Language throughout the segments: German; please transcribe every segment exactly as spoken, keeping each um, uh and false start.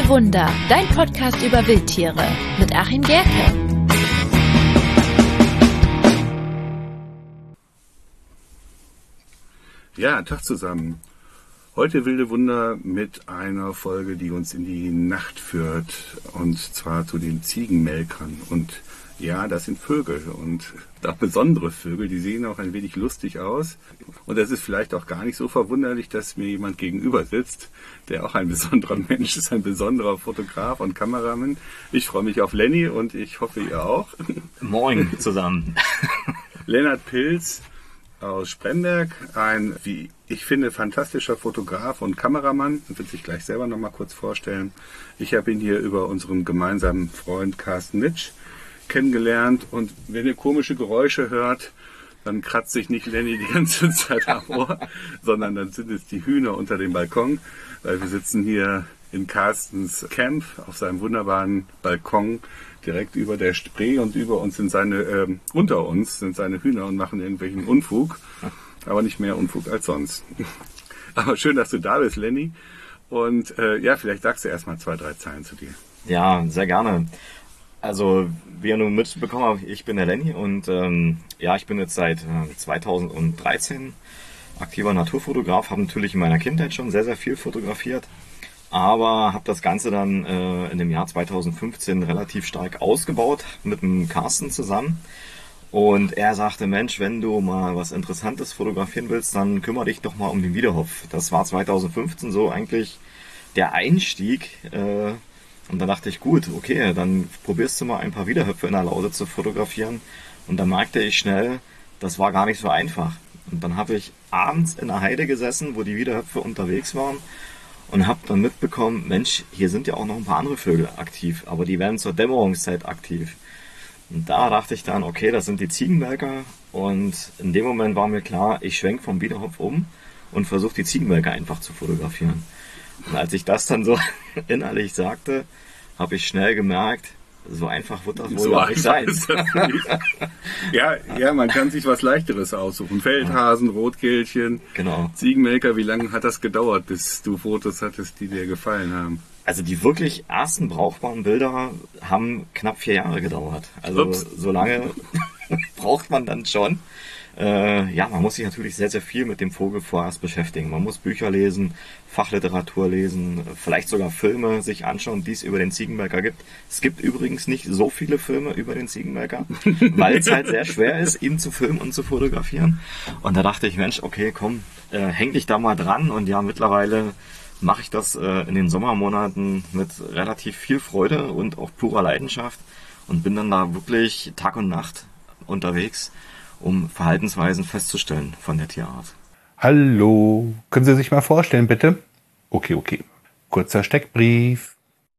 Wilde Wunder, dein Podcast über Wildtiere mit Achim Gerke. Ja, Tag zusammen. Heute Wilde Wunder mit einer Folge, die uns in die Nacht führt, und zwar zu den Ziegenmelkern. Und ja, das sind Vögel und auch besondere Vögel, die sehen auch ein wenig lustig aus. Und es ist vielleicht auch gar nicht so verwunderlich, dass mir jemand gegenüber sitzt, der auch ein besonderer Mensch ist, ein besonderer Fotograf und Kameramann. Ich freue mich auf Lenny und ich hoffe, ihr auch. Moin zusammen. Lennart Pilz aus Spremberg, ein, wie ich finde, fantastischer Fotograf und Kameramann. Er wird sich gleich selber noch mal kurz vorstellen. Ich habe ihn hier über unseren gemeinsamen Freund Carsten Nitsch kennengelernt, und wenn ihr komische Geräusche hört, dann kratzt sich nicht Lenny die ganze Zeit am Ohr, sondern dann sind es die Hühner unter dem Balkon, weil wir sitzen hier in Carstens Camp auf seinem wunderbaren Balkon direkt über der Spree, und über uns sind seine, äh, unter uns sind seine Hühner und machen irgendwelchen Unfug, aber nicht mehr Unfug als sonst. Aber schön, dass du da bist, Lenny. Und äh, ja, vielleicht sagst du erstmal zwei, drei Zeilen zu dir. Ja, sehr gerne. Also, wie ihr nun mitbekommen habt, ich bin der Lenny und ähm, ja, ich bin jetzt seit äh, zweitausenddreizehn aktiver Naturfotograf, habe natürlich in meiner Kindheit schon sehr, sehr viel fotografiert, aber habe das Ganze dann äh, in dem Jahr zweitausendfünfzehn relativ stark ausgebaut mit dem Carsten zusammen. Und er sagte, Mensch, wenn du mal was Interessantes fotografieren willst, dann kümmere dich doch mal um den Wiedehopf. Das war zweitausendfünfzehn so eigentlich der Einstieg. Äh, und dann dachte ich, gut, okay, dann probierst du mal ein paar Wiedehöpfe in der Lausitz zu fotografieren. Und dann merkte ich schnell, das war gar nicht so einfach. Und dann habe ich abends in der Heide gesessen, wo die Wiedehöpfe unterwegs waren, und habe dann mitbekommen, Mensch, hier sind ja auch noch ein paar andere Vögel aktiv, aber die werden zur Dämmerungszeit aktiv. Und da dachte ich dann, okay, das sind die Ziegenmelker, und in dem Moment war mir klar, ich schwenke vom Wiedehopf um und versuche die Ziegenmelker einfach zu fotografieren. Und als ich das dann so innerlich sagte, habe ich schnell gemerkt, so einfach wird das wohl so gar nicht sein. Nicht. ja, ja, man kann sich was Leichteres aussuchen. Feldhasen, Rotkehlchen, genau. Ziegenmelker. Wie lange hat das gedauert, bis du Fotos hattest, die dir gefallen haben? Also die wirklich ersten brauchbaren Bilder haben knapp vier Jahre gedauert. Also Ups. so lange braucht man dann schon. Äh, ja, man muss sich natürlich sehr, sehr viel mit dem Vogel vorerst beschäftigen. Man muss Bücher lesen, Fachliteratur lesen, vielleicht sogar Filme sich anschauen, die es über den Ziegenmelker gibt. Es gibt übrigens nicht so viele Filme über den Ziegenmelker, weil es halt sehr schwer ist, ihn zu filmen und zu fotografieren. Und da dachte ich, Mensch, okay, komm, äh, häng dich da mal dran. Und ja, mittlerweile mache ich das äh, in den Sommermonaten mit relativ viel Freude und auch purer Leidenschaft und bin dann da wirklich Tag und Nacht unterwegs, um Verhaltensweisen festzustellen von der Tierart. Hallo, können Sie sich mal vorstellen, bitte? Okay, okay. Kurzer Steckbrief.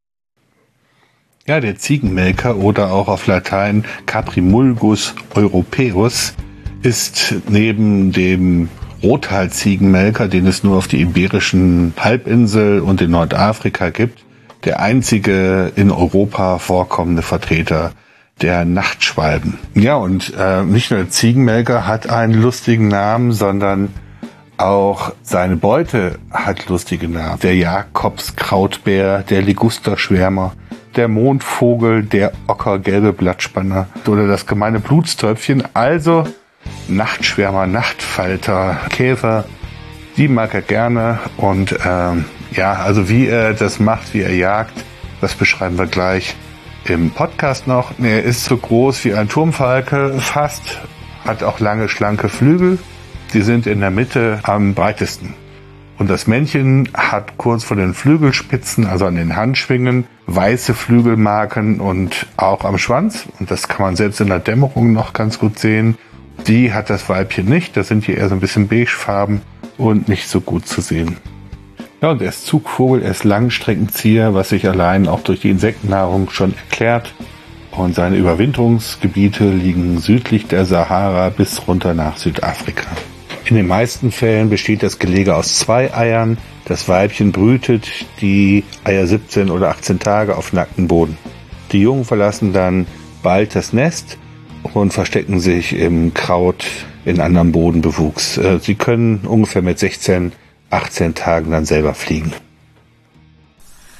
Ja, der Ziegenmelker oder auch auf Latein Caprimulgus europaeus ist neben dem Rothals-Ziegenmelker, den es nur auf der Iberischen Halbinsel und in Nordafrika gibt, der einzige in Europa vorkommende Vertreter der Nachtschwalben. Ja, und äh, nicht nur der Ziegenmelker hat einen lustigen Namen, sondern auch seine Beute hat lustige Namen. Der Jakobskrautbär, der Ligusterschwärmer, der Mondvogel, der ockergelbe Blattspanner oder das gemeine Blutstäubchen. Also Nachtschwärmer, Nachtfalter, Käfer, die mag er gerne. Und ähm, ja, also wie er das macht, wie er jagt, das beschreiben wir gleich im Podcast noch. Er ist so groß wie ein Turmfalke fast, hat auch lange, schlanke Flügel. Die sind in der Mitte am breitesten. Und das Männchen hat kurz vor den Flügelspitzen, also an den Handschwingen, weiße Flügelmarken und auch am Schwanz. Und das kann man selbst in der Dämmerung noch ganz gut sehen. Die hat das Weibchen nicht. Das sind hier eher so ein bisschen beigefarben und nicht so gut zu sehen. Ja, und er ist Zugvogel, er ist Langstreckenzieher, was sich allein auch durch die Insektennahrung schon erklärt. Und seine Überwinterungsgebiete liegen südlich der Sahara bis runter nach Südafrika. In den meisten Fällen besteht das Gelege aus zwei Eiern. Das Weibchen brütet die Eier siebzehn oder achtzehn Tage auf nacktem Boden. Die Jungen verlassen dann bald das Nest und verstecken sich im Kraut in anderem Bodenbewuchs. Sie können ungefähr mit sechzehn, achtzehn Tagen dann selber fliegen.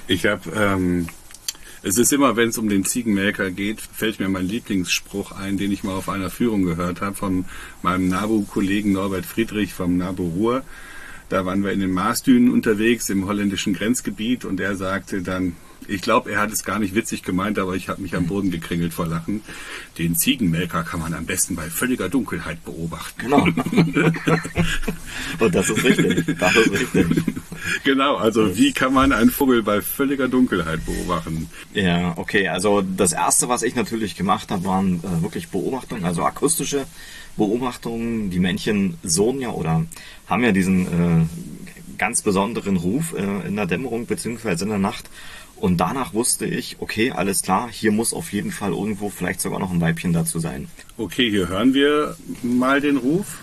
Ich habe, ähm, es ist immer, wenn es um den Ziegenmelker geht, fällt mir mein Lieblingsspruch ein, den ich mal auf einer Führung gehört habe von meinem NABU-Kollegen Norbert Friedrich vom NABU Ruhr. Da waren wir in den Marsdünen unterwegs im holländischen Grenzgebiet und er sagte dann, ich glaube, er hat es gar nicht witzig gemeint, aber ich habe mich am Boden gekringelt vor Lachen. Den Ziegenmelker kann man am besten bei völliger Dunkelheit beobachten. Genau. Und das ist richtig. Das ist richtig. Genau, also wie kann man einen Vogel bei völliger Dunkelheit beobachten? Ja, okay. Also das Erste, was ich natürlich gemacht habe, waren äh, wirklich Beobachtungen, also akustische Beobachtungen. Die Männchen surren ja oder haben ja diesen äh, ganz besonderen Ruf äh, in der Dämmerung beziehungsweise in der Nacht. Und danach wusste ich, okay, alles klar, hier muss auf jeden Fall irgendwo vielleicht sogar noch ein Weibchen dazu sein. Okay, hier hören wir mal den Ruf.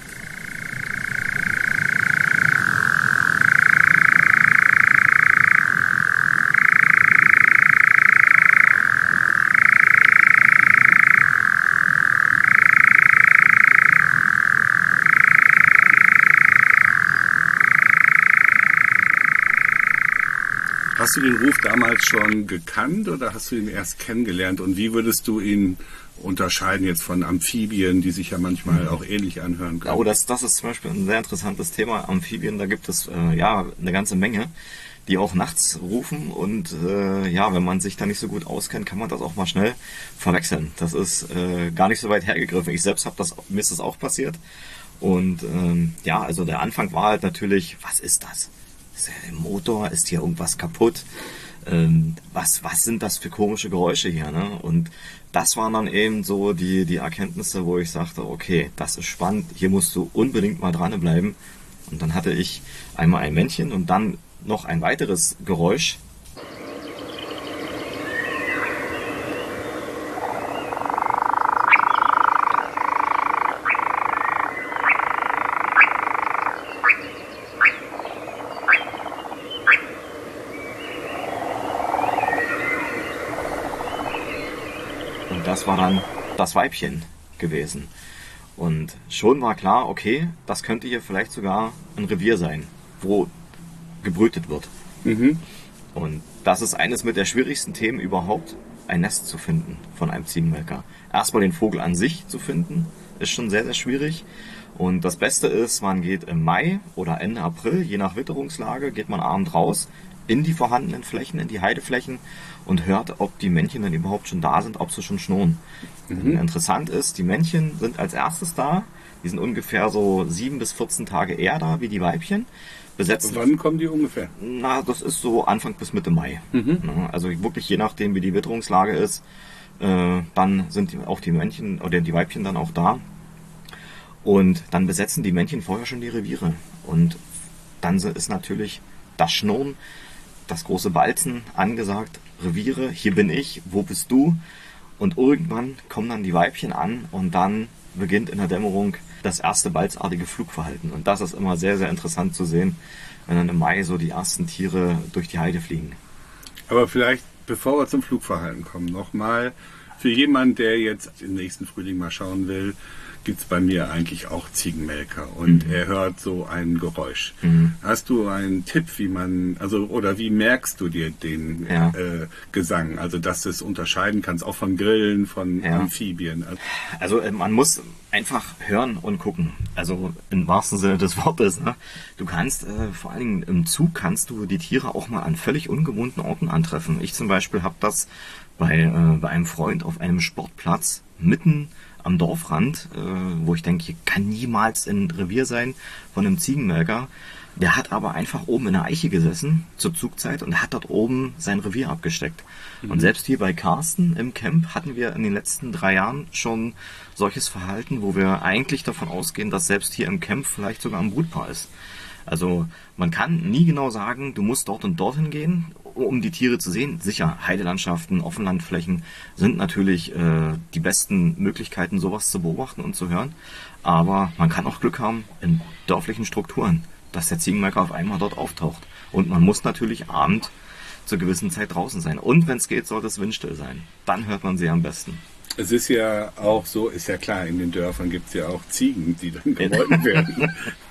Hast du den Ruf damals schon gekannt oder hast du ihn erst kennengelernt? Und wie würdest du ihn unterscheiden jetzt von Amphibien, die sich ja manchmal auch ähnlich anhören können? Oh, das, das ist zum Beispiel ein sehr interessantes Thema. Amphibien, da gibt es äh, ja eine ganze Menge, die auch nachts rufen. Und äh, ja, wenn man sich da nicht so gut auskennt, kann man das auch mal schnell verwechseln. Das ist äh, gar nicht so weit hergegriffen. Ich selbst habe das, mir ist das auch passiert. Und ähm, ja, also der Anfang war halt natürlich, was ist das? Ist der Motor? Ist hier irgendwas kaputt? Ähm, was, was sind das für komische Geräusche hier? Ne? Und das waren dann eben so die, die Erkenntnisse, wo ich sagte, okay, das ist spannend, hier musst du unbedingt mal dranbleiben. Und dann hatte ich einmal ein Männchen und dann noch ein weiteres Geräusch. Das war dann das Weibchen gewesen. Und schon war klar, okay, das könnte hier vielleicht sogar ein Revier sein, wo gebrütet wird. Mhm. Und das ist eines mit der schwierigsten Themen überhaupt, ein Nest zu finden von einem Ziegenmelker. Erstmal den Vogel an sich zu finden, ist schon sehr, sehr schwierig. Und das Beste ist, man geht im Mai oder Ende April, je nach Witterungslage, geht man abends raus in die vorhandenen Flächen, in die Heideflächen und hört, ob die Männchen dann überhaupt schon da sind, ob sie schon schnurren. Mhm. Interessant ist, die Männchen sind als erstes da. Die sind ungefähr so sieben bis vierzehn Tage eher da wie die Weibchen. Besetzen. Wann kommen die ungefähr? Na, das ist so Anfang bis Mitte Mai. Mhm. Also wirklich je nachdem, wie die Witterungslage ist, äh, dann sind die, auch die Männchen oder die Weibchen dann auch da. Und dann besetzen die Männchen vorher schon die Reviere. Und dann ist natürlich das Schnurren, das große Balzen angesagt, Reviere, hier bin ich, wo bist du? Und irgendwann kommen dann die Weibchen an und dann beginnt in der Dämmerung das erste balzartige Flugverhalten. Und das ist immer sehr, sehr interessant zu sehen, wenn dann im Mai so die ersten Tiere durch die Heide fliegen. Aber vielleicht, bevor wir zum Flugverhalten kommen, nochmal für jemanden, der jetzt im nächsten Frühling mal schauen will, gibt es bei mir eigentlich auch Ziegenmelker und mhm. er hört so ein Geräusch. Mhm. Hast du einen Tipp, wie man, also oder wie merkst du dir den ja. äh, Gesang, also dass du es unterscheiden kannst, auch von Grillen, von ja. Amphibien? Also äh, man muss einfach hören und gucken, also im wahrsten Sinne des Wortes. Ne? Du kannst, äh, vor allen Dingen im Zug, kannst du die Tiere auch mal an völlig ungewohnten Orten antreffen. Ich zum Beispiel habe das bei, äh, bei einem Freund auf einem Sportplatz mitten am Dorfrand, äh, wo ich denke, hier kann niemals ein Revier sein von einem Ziegenmelker. Der hat aber einfach oben in der Eiche gesessen zur Zugzeit und hat dort oben sein Revier abgesteckt. Mhm. Und selbst hier bei Carsten im Camp hatten wir in den letzten drei Jahren schon solches Verhalten, wo wir eigentlich davon ausgehen, dass selbst hier im Camp vielleicht sogar ein Brutpaar ist. Also man kann nie genau sagen, du musst dort und dorthin gehen, um die Tiere zu sehen. Sicher, Heidelandschaften, Offenlandflächen sind natürlich äh, die besten Möglichkeiten, sowas zu beobachten und zu hören. Aber man kann auch Glück haben in dörflichen Strukturen, dass der Ziegenmelker auf einmal dort auftaucht. Und man muss natürlich abend zur gewissen Zeit draußen sein. Und wenn es geht, sollte es windstill sein. Dann hört man sie am besten. Es ist ja auch so, ist ja klar, in den Dörfern gibt es ja auch Ziegen, die dann gemolken werden.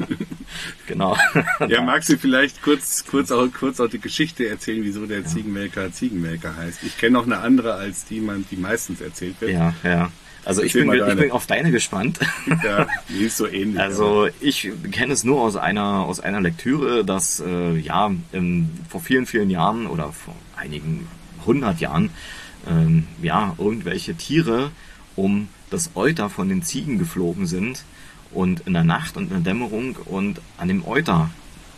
Genau. Ja, magst du vielleicht kurz, kurz, auch, kurz auch die Geschichte erzählen, wieso der ja. Ziegenmelker Ziegenmelker heißt? Ich kenne noch eine andere, als die man, die meistens erzählt wird. Ja, ja. Also ich bin, ich bin auf deine gespannt. Ja, die ist so ähnlich. Also aber. Ich kenne es nur aus einer aus einer Lektüre, dass äh, ja ähm, vor vielen, vielen Jahren oder vor einigen hundert Jahren ähm, ja irgendwelche Tiere um das Euter von den Ziegen geflogen sind und in der Nacht und in der Dämmerung und an dem Euter,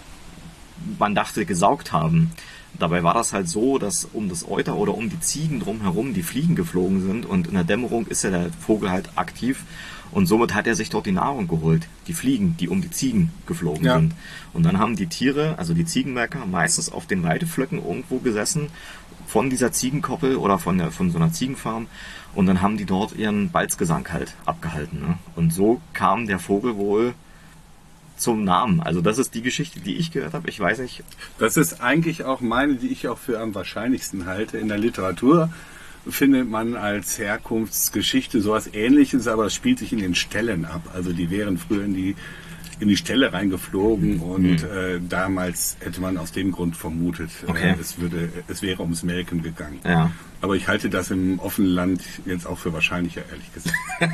man dachte, gesaugt haben. Dabei war das halt so, dass um das Euter oder um die Ziegen drumherum die Fliegen geflogen sind und in der Dämmerung ist ja der Vogel halt aktiv und somit hat er sich dort die Nahrung geholt. Die Fliegen, die um die Ziegen geflogen ja. sind. Und dann haben die Tiere, also die Ziegenmelker, meistens auf den Weideflöcken irgendwo gesessen von dieser Ziegenkoppel oder von, der, von so einer Ziegenfarm und dann haben die dort ihren Balzgesang halt abgehalten. Ne? Und so kam der Vogel wohl zum Namen. Also das ist die Geschichte, die ich gehört habe. Ich weiß nicht. Das ist eigentlich auch meine, die ich auch für am wahrscheinlichsten halte. In der Literatur findet man als Herkunftsgeschichte sowas Ähnliches, aber es spielt sich in den Ställen ab. Also die wären früher in die in die Ställe reingeflogen und mhm. äh, damals hätte man aus dem Grund vermutet, okay. äh, es würde, es wäre ums Melken gegangen. Ja. Aber ich halte das im offenen Land jetzt auch für wahrscheinlicher, ehrlich gesagt.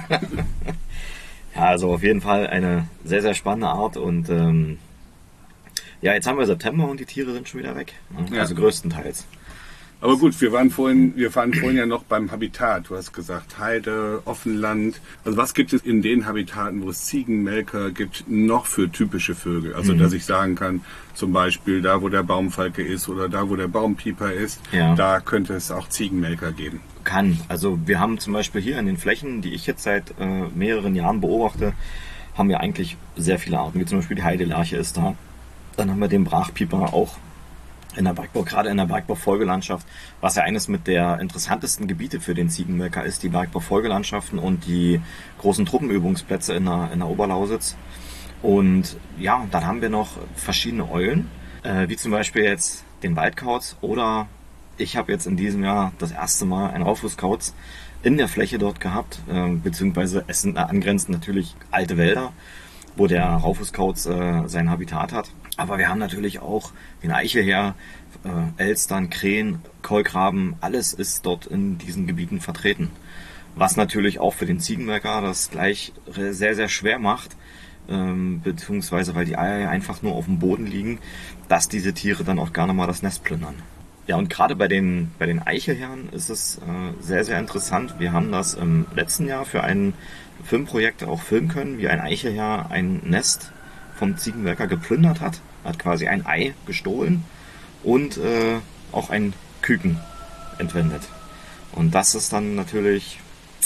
Ja, also auf jeden Fall eine sehr, sehr spannende Art und ähm, ja, jetzt haben wir September und die Tiere sind schon wieder weg. Ne? Ja. Also größtenteils. Aber gut, wir waren vorhin, wir waren vorhin ja noch beim Habitat. Du hast gesagt Heide, Offenland. Also was gibt es in den Habitaten, wo es Ziegenmelker gibt, noch für typische Vögel? Also mhm. dass ich sagen kann, zum Beispiel da, wo der Baumfalke ist oder da, wo der Baumpieper ist, ja. da könnte es auch Ziegenmelker geben. Kann. Also wir haben zum Beispiel hier in den Flächen, die ich jetzt seit äh, mehreren Jahren beobachte, haben wir eigentlich sehr viele Arten, wie zum Beispiel die Heidelerche ist da. Dann haben wir den Brachpieper auch in der Bergbau, gerade in der Bergbaufolgelandschaft, was ja eines mit der interessantesten Gebiete für den Ziegenmelker ist, die Bergbaufolgelandschaften und die großen Truppenübungsplätze in der, in der Oberlausitz. Und ja, dann haben wir noch verschiedene Eulen, äh, wie zum Beispiel jetzt den Waldkauz oder ich habe jetzt in diesem Jahr das erste Mal einen Raufußkauz in der Fläche dort gehabt, äh, beziehungsweise es sind angrenzend natürlich alte Wälder, wo der Raufußkauz äh, sein Habitat hat. Aber wir haben natürlich auch den Eichelherr, äh, Elstern, Krähen, Kolkraben, alles ist dort in diesen Gebieten vertreten. Was natürlich auch für den Ziegenmelker das gleich sehr, sehr schwer macht, ähm, beziehungsweise weil die Eier ja einfach nur auf dem Boden liegen, dass diese Tiere dann auch gerne mal das Nest plündern. Ja, und gerade bei den, bei den Eichelherren ist es äh, sehr, sehr interessant. Wir haben das im letzten Jahr für ein Filmprojekt auch filmen können, wie ein Eichelherr ein Nest vom Ziegenmelker geplündert hat, hat quasi ein Ei gestohlen und äh, auch ein Küken entwendet. Und das ist dann natürlich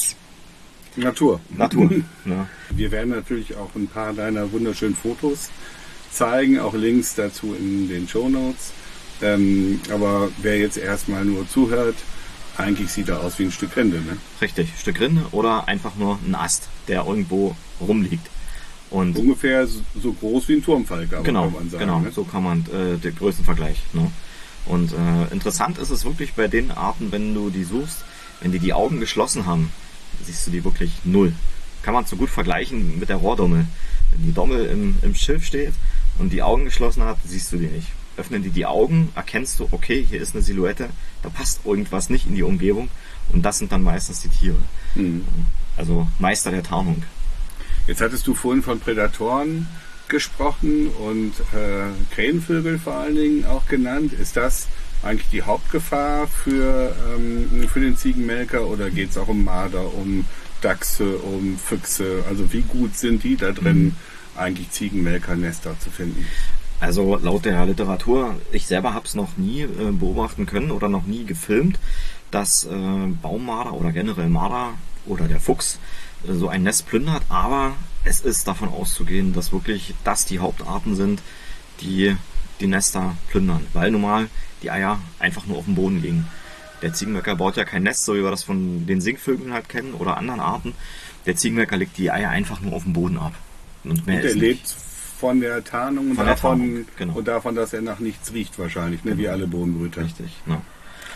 Natur. Natur. Ne? Wir werden natürlich auch ein paar deiner wunderschönen Fotos zeigen, auch Links dazu in den Shownotes. Ähm, aber wer jetzt erstmal nur zuhört, eigentlich sieht er aus wie ein Stück Rinde, ne? Richtig, Stück Rinde oder einfach nur ein Ast, der irgendwo rumliegt. Und ungefähr so groß wie ein Turmfalke, aber genau, kann man sagen. Genau, ne? So kann man äh, den Größenvergleich. Ne? Und äh, interessant ist es wirklich bei den Arten, wenn du die suchst, wenn die die Augen geschlossen haben, siehst du die wirklich null. Kann man so gut vergleichen mit der Rohrdommel. Wenn die Dommel im, im Schilf steht und die Augen geschlossen hat, siehst du die nicht. Öffnen die die Augen, erkennst du, okay, hier ist eine Silhouette, da passt irgendwas nicht in die Umgebung und das sind dann meistens die Tiere. Mhm. Also Meister der Tarnung. Jetzt hattest du vorhin von Prädatoren gesprochen und äh, Krähenvögel vor allen Dingen auch genannt. Ist das eigentlich die Hauptgefahr für, ähm, für den Ziegenmelker oder geht es auch um Marder, um Dachse, um Füchse? Also wie gut sind die da drin, mhm. eigentlich Ziegenmelkernester zu finden? Also laut der Literatur, ich selber habe es noch nie äh, beobachten können oder noch nie gefilmt, dass äh, Baummarder oder generell Marder oder der Fuchs äh, so ein Nest plündert, aber es ist davon auszugehen, dass wirklich das die Hauptarten sind, die die Nester plündern, weil nun mal die Eier einfach nur auf dem Boden liegen. Der Ziegenmelker baut ja kein Nest, so wie wir das von den Singvögeln halt kennen oder anderen Arten. Der Ziegenmelker legt die Eier einfach nur auf dem Boden ab. Und mehr und er ist lebt nicht. Von der Tarnung und, von der davon, Tarnung, genau. und davon, dass er nach nichts riecht wahrscheinlich, ne? Genau. Wie alle Bodenbrüter. Richtig, ne?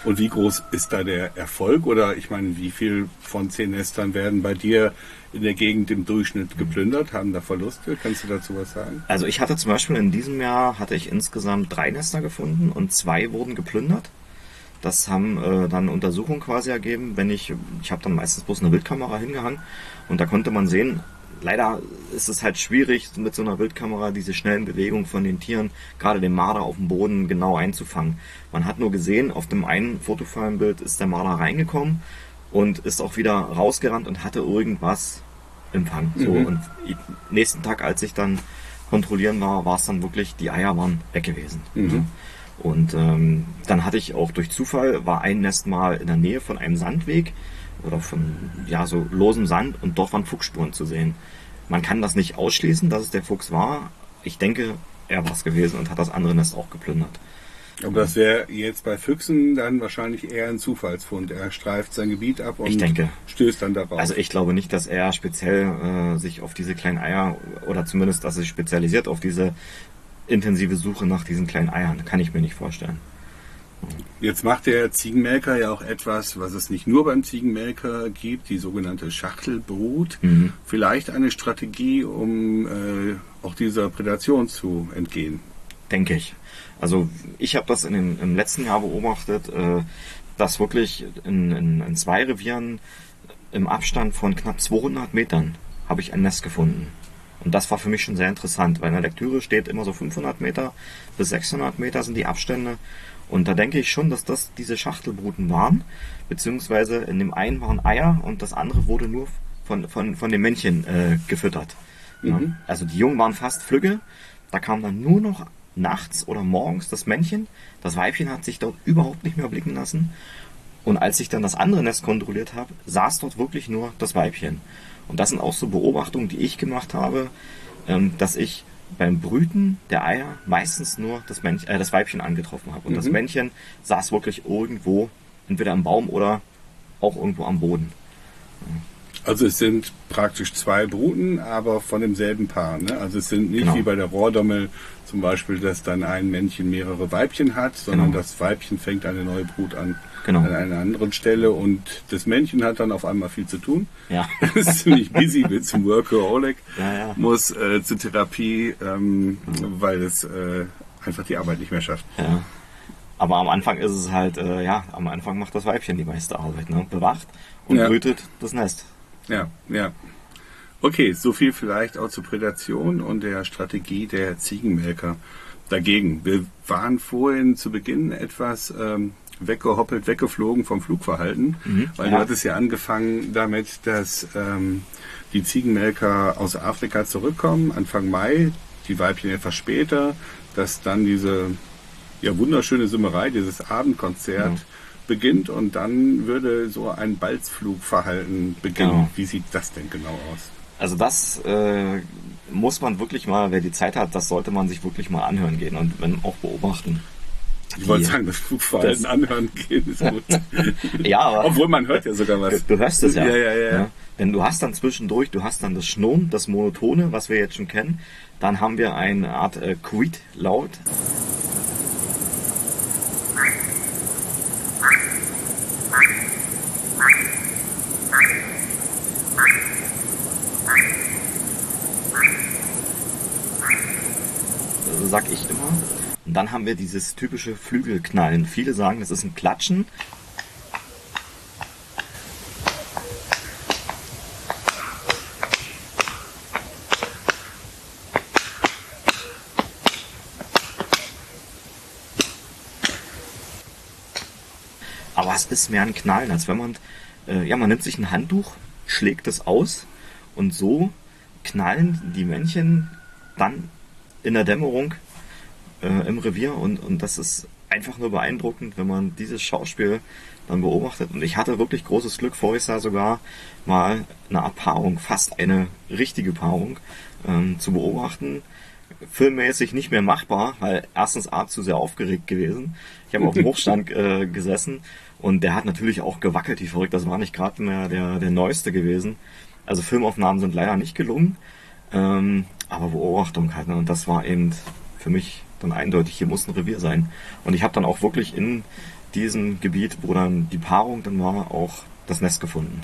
Und wie groß ist da der Erfolg? Oder ich meine, wie viel von zehn Nestern werden bei dir in der Gegend im Durchschnitt geplündert? Haben da Verluste? Kannst du dazu was sagen? Also ich hatte zum Beispiel in diesem Jahr hatte ich insgesamt drei Nester gefunden und zwei wurden geplündert. Das haben äh, dann Untersuchungen quasi ergeben. Wenn ich, ich habe dann meistens bloß eine Wildkamera hingehangen und da konnte man sehen, leider ist es halt schwierig, mit so einer Wildkamera diese schnellen Bewegungen von den Tieren, gerade den Marder auf dem Boden, genau einzufangen. Man hat nur gesehen, auf dem einen Fotofallenbild ist der Marder reingekommen und ist auch wieder rausgerannt und hatte irgendwas im Fang. So, Mhm. und nächsten Tag, als ich dann kontrollieren war, war es dann wirklich, die Eier waren weg gewesen. Mhm. Und ähm, dann hatte ich auch durch Zufall, war ein Nest mal in der Nähe von einem Sandweg oder von ja so losem Sand und dort waren Fuchsspuren zu sehen. Man kann das nicht ausschließen, dass es der Fuchs war. Ich denke, er war es gewesen und hat das andere Nest auch geplündert. Aber das wäre jetzt bei Füchsen dann wahrscheinlich eher ein Zufallsfund. Er streift sein Gebiet ab und Ich denke. stößt dann darauf. Also ich glaube nicht, dass er speziell äh, sich auf diese kleinen Eier oder zumindest, dass er sich spezialisiert auf diese intensive Suche nach diesen kleinen Eiern. Kann ich mir nicht vorstellen. Jetzt macht der Ziegenmelker ja auch etwas, was es nicht nur beim Ziegenmelker gibt, die sogenannte Schachtelbrut. Mhm. Vielleicht eine Strategie, um äh, auch dieser Prädation zu entgehen. Denke ich. Also ich habe das in den, im letzten Jahr beobachtet, äh, dass wirklich in, in, in zwei Revieren im Abstand von knapp zweihundert Metern habe ich ein Nest gefunden. Und das war für mich schon sehr interessant, weil in der Lektüre steht immer so fünfhundert Meter bis sechshundert Meter sind die Abstände. Und da denke ich schon, dass das diese Schachtelbruten waren, beziehungsweise in dem einen waren Eier und das andere wurde nur von, von, von dem Männchen äh, gefüttert. Ja. Mhm. Also die Jungen waren fast Flügge, da kam dann nur noch nachts oder morgens das Männchen, das Weibchen hat sich dort überhaupt nicht mehr blicken lassen. Und als ich dann das andere Nest kontrolliert habe, saß dort wirklich nur das Weibchen. Und das sind auch so Beobachtungen, die ich gemacht habe, ähm, dass ich beim Brüten der Eier meistens nur das, Männchen, äh, das Weibchen angetroffen habe. Und Mhm. das Männchen saß wirklich irgendwo, entweder am Baum oder auch irgendwo am Boden. Also es sind praktisch zwei Bruten, aber von demselben Paar. Ne? Also es sind nicht Genau. wie bei der Rohrdommel zum Beispiel, dass dann ein Männchen mehrere Weibchen hat, sondern Genau. das Weibchen fängt eine neue Brut an Genau. an einer anderen Stelle und das Männchen hat dann auf einmal viel zu tun. Ja. ist ziemlich busy, wird zum Workaholic, Ja, ja. muss äh, zur Therapie, ähm, weil es äh, einfach die Arbeit nicht mehr schafft. Ja. Aber am Anfang ist es halt, äh, ja, am Anfang macht das Weibchen die meiste Arbeit, ne? Bewacht und Ja. brütet das Nest. Ja, ja. Okay, so viel vielleicht auch zur Prädation und der Strategie der Ziegenmelker dagegen. Wir waren vorhin zu Beginn etwas ähm, weggehoppelt, weggeflogen vom Flugverhalten, Mhm, weil ja. du hattest ja angefangen damit, dass ähm, die Ziegenmelker aus Afrika zurückkommen, Anfang Mai, die Weibchen etwas später, dass dann diese ja, wunderschöne Summerei, dieses Abendkonzert Mhm. beginnt und dann würde so ein Balzflugverhalten beginnen. Genau. Wie sieht das denn genau aus? Also das äh, muss man wirklich mal, wer die Zeit hat, das sollte man sich wirklich mal anhören gehen und wenn auch beobachten. Ich wollte Die- sagen, das Flugverhalten das- anhören gehen ist gut. Ja, aber Obwohl man hört ja sogar was. du hörst es ja. Ja, ja, ja. Ne? Denn du hast dann zwischendurch, du hast dann das Schnurren, das Monotone, was wir jetzt schon kennen. Dann haben wir eine Art äh, Quiet-Laut. So sag ich immer. Und dann haben wir dieses typische Flügelknallen. Viele sagen, das ist ein Klatschen. Aber es ist mehr ein Knallen, als wenn man, äh, ja, man nimmt sich ein Handtuch, schlägt es aus und so knallen die Männchen dann in der Dämmerung äh, im Revier und, und das ist einfach nur beeindruckend, wenn man dieses Schauspiel dann beobachtet. Und ich hatte wirklich großes Glück, voriges Jahr sogar mal eine Art Paarung, fast eine richtige Paarung ähm, zu beobachten. Filmmäßig nicht mehr machbar, weil erstens A zu sehr aufgeregt gewesen. Ich habe auf dem Hochstand äh, gesessen und der hat natürlich auch gewackelt, wie verrückt. Das war nicht gerade mehr der, der neueste gewesen. Also Filmaufnahmen sind leider nicht gelungen, ähm, aber Beobachtung halt. Ne? Und das war eben für mich dann eindeutig, hier muss ein Revier sein. Und ich habe dann auch wirklich in diesem Gebiet, wo dann die Paarung dann war, auch das Nest gefunden.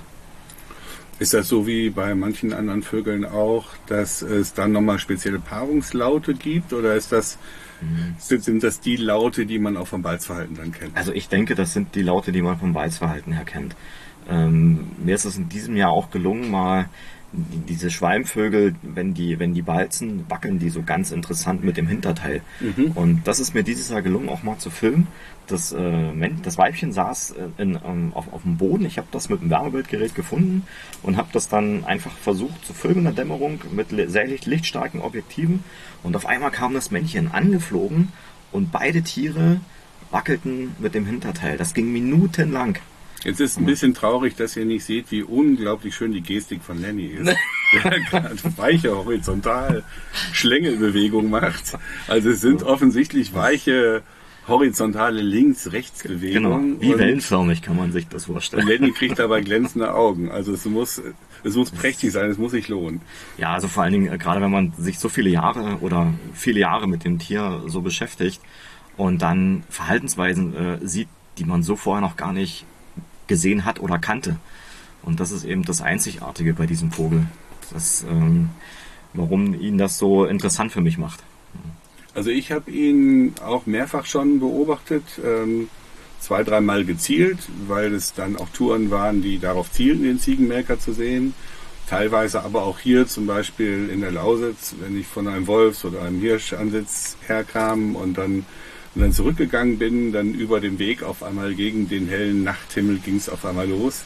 Ist das so wie bei manchen anderen Vögeln auch, dass es dann nochmal spezielle Paarungslaute gibt? Oder ist das, mhm. sind, sind das die Laute, die man auch vom Balzverhalten dann kennt? Also ich denke, das sind die Laute, die man vom Balzverhalten her kennt. Ähm, mir ist es in diesem Jahr auch gelungen, mal diese Schwalmvögel, wenn die, wenn die balzen, wackeln die so ganz interessant mit dem Hinterteil. Mhm. Und das ist mir dieses Jahr gelungen, auch mal zu filmen. Das, äh, das Weibchen saß in, ähm, auf, auf dem Boden. Ich habe das mit einem Wärmebildgerät gefunden und habe das dann einfach versucht zu filmen in der Dämmerung mit sehr lichtstarken Objektiven. Und auf einmal kam das Männchen angeflogen und beide Tiere wackelten mit dem Hinterteil. Das ging minutenlang. Jetzt ist ein bisschen traurig, dass ihr nicht seht, wie unglaublich schön die Gestik von Lenny ist. Der gerade weiche, horizontal Schlängelbewegung macht. Also es sind offensichtlich weiche, horizontale Links-Rechts-Bewegungen. Genau, wie wellenförmig kann man sich das vorstellen. Und Lenny kriegt dabei glänzende Augen. Also es muss, es muss prächtig sein, es muss sich lohnen. Ja, also vor allen Dingen, gerade wenn man sich so viele Jahre oder viele Jahre mit dem Tier so beschäftigt und dann Verhaltensweisen äh, sieht, die man so vorher noch gar nicht gesehen hat oder kannte. Und das ist eben das Einzigartige bei diesem Vogel. Das, ähm, warum ihn das so interessant für mich macht. Also ich habe ihn auch mehrfach schon beobachtet, ähm, zwei, dreimal gezielt, weil es dann auch Touren waren, die darauf zielten, den Ziegenmelker zu sehen. Teilweise aber auch hier zum Beispiel in der Lausitz, wenn ich von einem Wolfs- oder einem Hirschansitz herkam und dann Und dann zurückgegangen bin, dann über den Weg auf einmal gegen den hellen Nachthimmel ging es auf einmal los.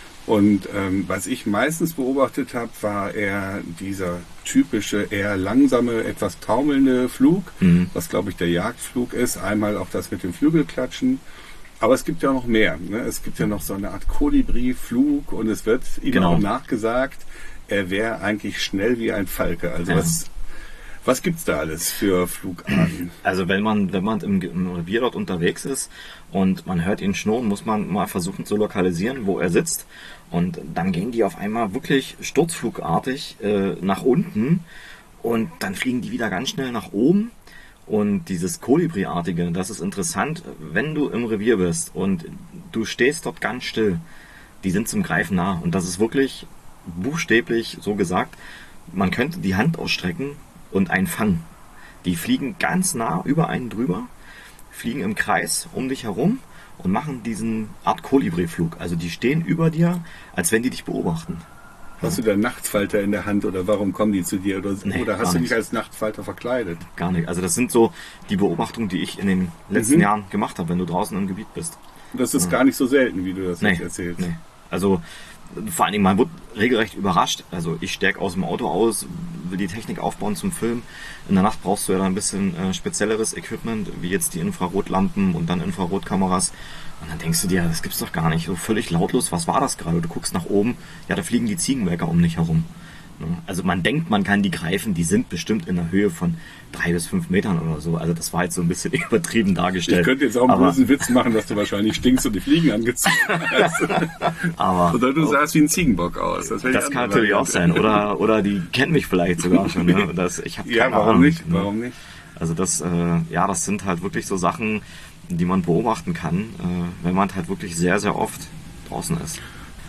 Und ähm, was ich meistens beobachtet habe, war eher dieser typische, eher langsame, etwas taumelnde Flug, mhm. was glaube ich der Jagdflug ist. Einmal auch das mit dem Flügelklatschen. Aber es gibt ja noch mehr. Ne? Es gibt ja noch so eine Art Kolibri-Flug und es wird ihm genau. auch nachgesagt, er wäre eigentlich schnell wie ein Falke. Also ja. was... Was gibt's da alles für Flugarten? Also wenn man, wenn man im, im Revier dort unterwegs ist und man hört ihn schnurren, muss man mal versuchen zu lokalisieren, wo er sitzt. Und dann gehen die auf einmal wirklich sturzflugartig äh, nach unten und dann fliegen die wieder ganz schnell nach oben. Und dieses Kolibri-artige, das ist interessant, wenn du im Revier bist und du stehst dort ganz still. Die sind zum Greifen nah. Und das ist wirklich buchstäblich so gesagt. Man könnte die Hand ausstrecken und einen fangen. Die fliegen ganz nah über einen drüber, fliegen im Kreis um dich herum und machen diesen Art Kolibri-Flug. Also die stehen über dir, als wenn die dich beobachten. Hast du da Nachtfalter in der Hand oder warum kommen die zu dir? Oder, nee, oder hast du dich als Nachtfalter verkleidet? Gar nicht. Also das sind so die Beobachtungen, die ich in den letzten mhm. Jahren gemacht habe, wenn du draußen im Gebiet bist. Das ist ja. gar nicht so selten, wie du das nee, jetzt erzählst. Nee. Also vor allen Dingen, man wird regelrecht überrascht. Also ich steige aus dem Auto aus, will die Technik aufbauen zum Film. In der Nacht brauchst du ja dann ein bisschen äh, spezielleres Equipment, wie jetzt die Infrarotlampen und dann Infrarotkameras. Und dann denkst du dir, das gibt's doch gar nicht. So völlig lautlos, was war das gerade? Du guckst nach oben, ja, da fliegen die Ziegenmelker um dich herum. Also man denkt, man kann die greifen, die sind bestimmt in der Höhe von drei bis fünf Metern oder so. Also das war jetzt so ein bisschen übertrieben dargestellt. Ich könnte jetzt auch einen aber bösen Witz machen, dass du wahrscheinlich stinkst und die Fliegen angezogen hast. aber oder du sahst wie ein Ziegenbock aus. Das, das kann natürlich auch sein. Oder, oder die kennen mich vielleicht sogar schon. Ne? Das, ich hab keine ja, warum Ahnung, nicht? Ne? Warum nicht? Also das, äh, ja, das sind halt wirklich so Sachen, die man beobachten kann, äh, wenn man halt wirklich sehr, sehr oft draußen ist.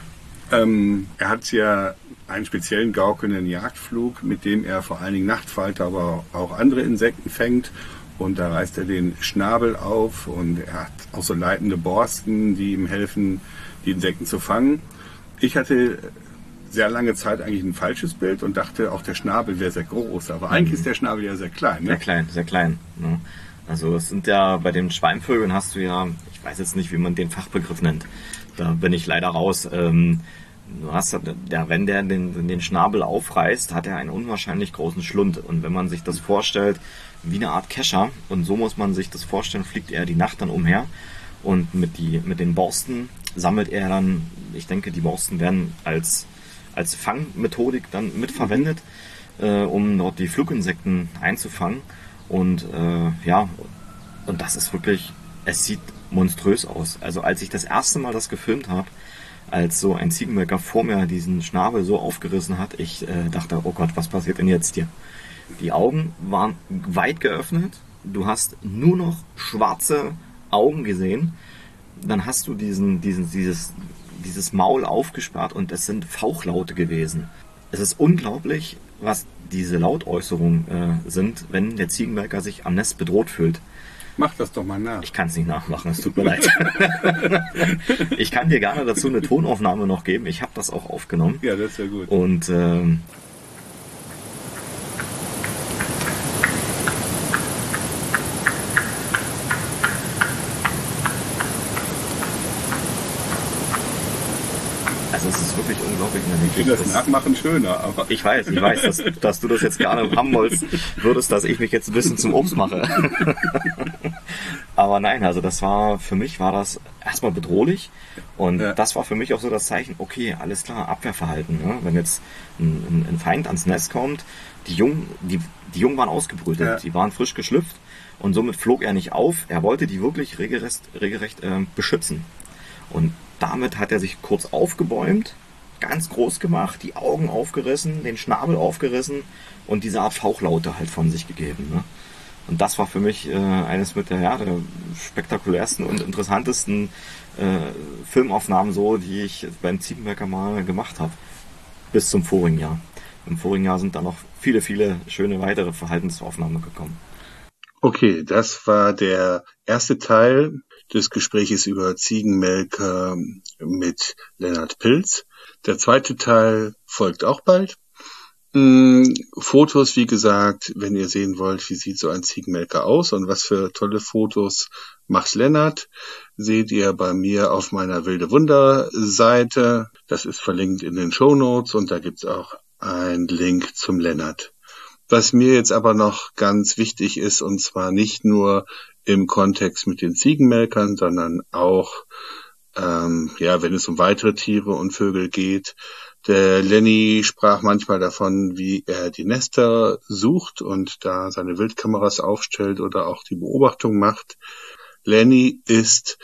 Ähm, er hat ja einen speziellen gaukelnden Jagdflug, mit dem er vor allen Dingen Nachtfalter, aber auch andere Insekten fängt. Und da reißt er den Schnabel auf und er hat auch so leitende Borsten, die ihm helfen, die Insekten zu fangen. Ich hatte sehr lange Zeit eigentlich ein falsches Bild und dachte, auch der Schnabel wäre sehr groß. Aber eigentlich ist der Schnabel ja sehr klein. Ne? Sehr klein, sehr klein. Ne? Also es sind ja, bei den Schwalmvögeln hast du ja, ich weiß jetzt nicht, wie man den Fachbegriff nennt. Da bin ich leider raus. Ähm, Du hast ja, wenn der den, den Schnabel aufreißt, hat er einen unwahrscheinlich großen Schlund. Und wenn man sich das vorstellt, wie eine Art Kescher, und so muss man sich das vorstellen, fliegt er die Nacht dann umher. Und mit, die, mit den Borsten sammelt er dann, ich denke, die Borsten werden als, als Fangmethodik dann mitverwendet, äh, um dort die Fluginsekten einzufangen. Und äh, ja, und das ist wirklich, es sieht monströs aus. Also als ich das erste Mal das gefilmt habe, als so ein Ziegenmelker vor mir diesen Schnabel so aufgerissen hat, ich äh, dachte, oh Gott, was passiert denn jetzt hier? Die Augen waren weit geöffnet, du hast nur noch schwarze Augen gesehen dann hast du diesen, diesen, dieses, dieses Maul aufgesperrt und es sind Fauchlaute gewesen. Es ist unglaublich, was diese Lautäußerungen äh, sind, wenn der Ziegenmelker sich am Nest bedroht fühlt. Mach das doch mal nach. Ich kann es nicht nachmachen, es tut mir leid. Ich kann dir gerne dazu eine Tonaufnahme noch geben. Ich habe das auch aufgenommen. Ja, das ist ja gut. Und ähm, also es ist wirklich unglaublich. Ich finde das Nachmachen schöner, aber... Ich weiß, ich weiß, dass, dass du das jetzt gerne haben wolltest, würdest, dass ich mich jetzt ein bisschen zum Obst mache. Aber nein, also das war, für mich war das erstmal bedrohlich und ja. Das war für mich auch so das Zeichen, okay, alles klar, Abwehrverhalten. Ne? Wenn jetzt ein, ein Feind ans Nest kommt, die Jungen, die, die Jungen waren ausgebrütet, ja. Die waren frisch geschlüpft und somit flog er nicht auf, er wollte die wirklich regelrecht, regelrecht äh, beschützen. Und damit hat er sich kurz aufgebäumt, ganz groß gemacht, die Augen aufgerissen, den Schnabel aufgerissen und diese Art Fauchlaute halt von sich gegeben. Ne? Und das war für mich äh, eines mit der, ja, der spektakulärsten und interessantesten äh, Filmaufnahmen so, die ich beim Ziegenmelker mal gemacht habe. Bis zum vorigen Jahr. Im vorigen Jahr sind dann noch viele, viele schöne weitere Verhaltensaufnahmen gekommen. Okay, das war der erste Teil des Gespräches über Ziegenmelker mit Lennart Pilz. Der zweite Teil folgt auch bald. Hm, Fotos, wie gesagt, wenn ihr sehen wollt, wie sieht so ein Ziegenmelker aus und was für tolle Fotos macht Lennart, seht ihr bei mir auf meiner Wilde Wunder Seite. Das ist verlinkt in den Shownotes und da gibt's auch einen Link zum Lennart. Was mir jetzt aber noch ganz wichtig ist, und zwar nicht nur im Kontext mit den Ziegenmelkern, sondern auch, ähm, ja, wenn es um weitere Tiere und Vögel geht. Der Lenny sprach manchmal davon, wie er die Nester sucht und da seine Wildkameras aufstellt oder auch die Beobachtung macht. Lenny ist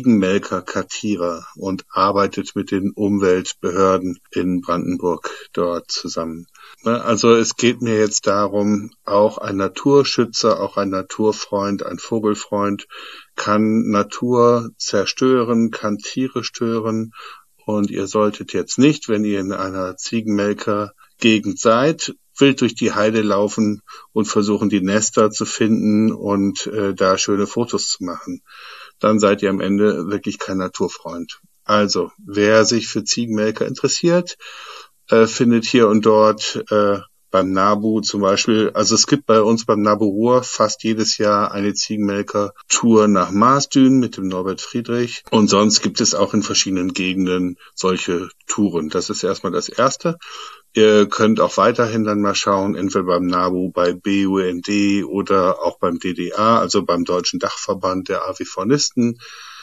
Ziegenmelker-Kartierer und arbeitet mit den Umweltbehörden in Brandenburg dort zusammen. Also es geht mir jetzt darum, auch ein Naturschützer, auch ein Naturfreund, ein Vogelfreund kann Natur zerstören, kann Tiere stören und ihr solltet jetzt nicht, wenn ihr in einer Ziegenmelker-Gegend seid, wild durch die Heide laufen und versuchen, die Nester zu finden und äh, da schöne Fotos zu machen. Dann seid ihr am Ende wirklich kein Naturfreund. Also, wer sich für Ziegenmelker interessiert, äh, findet hier und dort äh, beim NABU zum Beispiel, also es gibt bei uns beim NABU Ruhr fast jedes Jahr eine Ziegenmelker-Tour nach Maasdünen mit dem Norbert Friedrich und sonst gibt es auch in verschiedenen Gegenden solche Touren. Das ist erstmal das Erste. Ihr könnt auch weiterhin dann mal schauen, entweder beim NABU, bei B U N D oder auch beim D D A, also beim Deutschen Dachverband der Avifaunisten.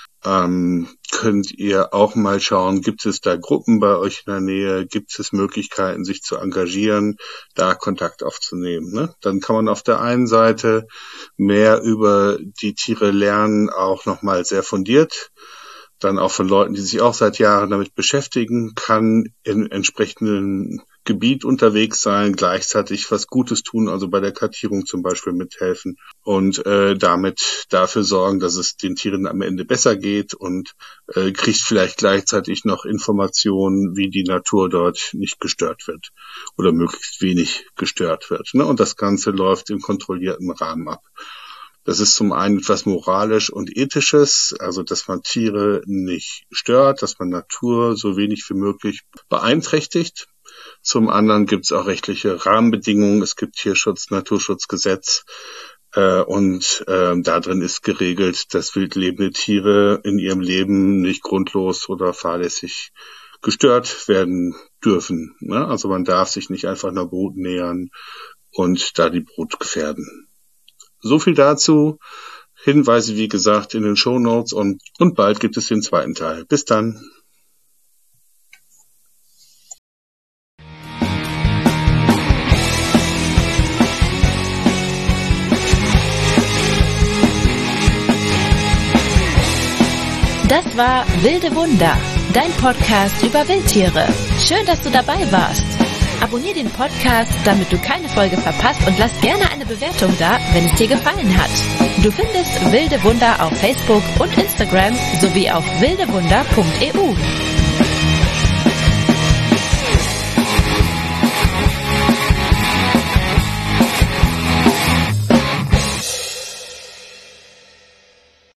Ähm, könnt ihr auch mal schauen, gibt es da Gruppen bei euch in der Nähe, gibt es Möglichkeiten, sich zu engagieren, da Kontakt aufzunehmen. Ne? Dann kann man auf der einen Seite mehr über die Tiere lernen, auch nochmal sehr fundiert, dann auch von Leuten, die sich auch seit Jahren damit beschäftigen, kann in entsprechenden Gebiet unterwegs sein, gleichzeitig was Gutes tun, also bei der Kartierung zum Beispiel mithelfen und äh, damit dafür sorgen, dass es den Tieren am Ende besser geht und äh, kriegt vielleicht gleichzeitig noch Informationen, wie die Natur dort nicht gestört wird oder möglichst wenig gestört wird. Ne? Und das Ganze läuft im kontrollierten Rahmen ab. Das ist zum einen etwas moralisch und ethisches, also dass man Tiere nicht stört, dass man Natur so wenig wie möglich beeinträchtigt. Zum anderen gibt es auch rechtliche Rahmenbedingungen. Es gibt Tierschutz, Naturschutzgesetz äh, und äh, da drin ist geregelt, dass wildlebende Tiere in ihrem Leben nicht grundlos oder fahrlässig gestört werden dürfen. Ne? Also man darf sich nicht einfach einer Brut nähern und da die Brut gefährden. So viel dazu. Hinweise, wie gesagt, in den Shownotes und, und bald gibt es den zweiten Teil. Bis dann. Das war Wilde Wunder, dein Podcast über Wildtiere. Schön, dass du dabei warst. Abonnier den Podcast, damit du keine Folge verpasst und lass gerne eine Bewertung da, wenn es dir gefallen hat. Du findest Wilde Wunder auf Facebook und Instagram sowie auf wildewunder punkt e u.